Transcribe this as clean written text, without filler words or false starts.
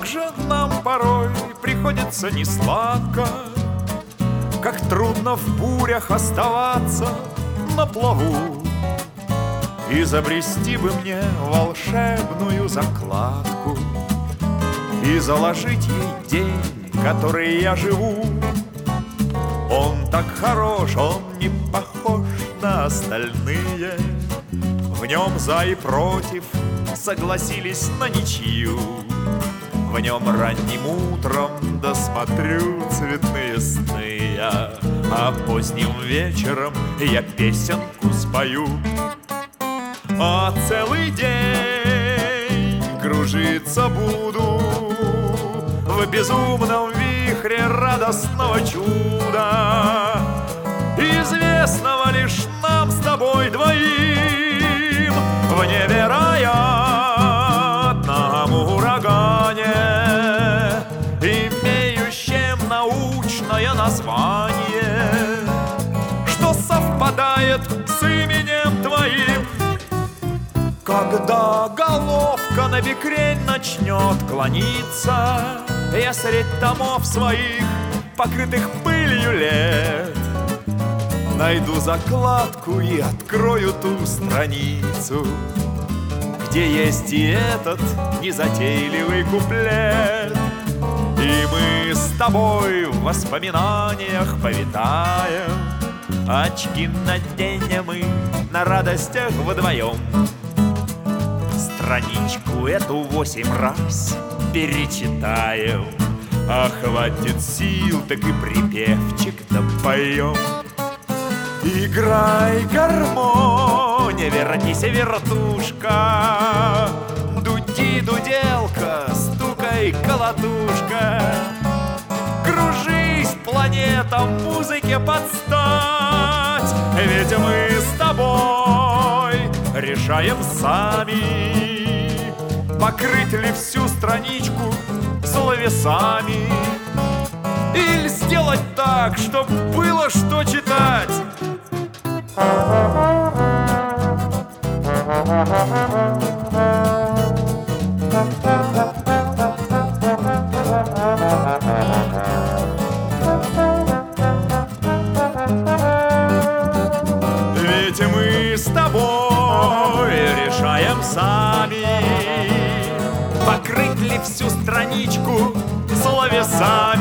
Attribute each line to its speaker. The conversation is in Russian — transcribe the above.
Speaker 1: как же нам порой приходится несладко, как трудно в бурях оставаться на плаву. Изобрести бы мне волшебную закладку и заложить ей день, который я живу. Он так хорош, он не похож на остальные. В нем за и против согласились на ничью. В нем ранним утром досмотрю цветные сны я, а поздним вечером я песенку спою. А целый день кружиться буду в безумном вихре радостного чуда, известного лишь нам с тобой двоим в невероятном урагане, имеющем научное название, что совпадает с именем твоим. Когда головка на бекрень начнет клониться, я средь томов своих, покрытых пылью лет, найду закладку и открою ту страницу, где есть и этот незатейливый куплет. И мы с тобой в воспоминаниях повитаем, очки наденем мы на радостях вдвоем. Страничку эту 8 раз перечитаем, а хватит сил, так и припевчик допоем. Играй, гармонь, вертись, вертушка, дути, дуделка, стукай, колотушка. Кружись, планета, музыке подстать, ведь мы с тобой решаем сами, покрыть ли всю страничку словесами, или сделать так, чтоб было что читать. Ведь мы с тобой решаем сами, покрыть ли всю страничку словесами,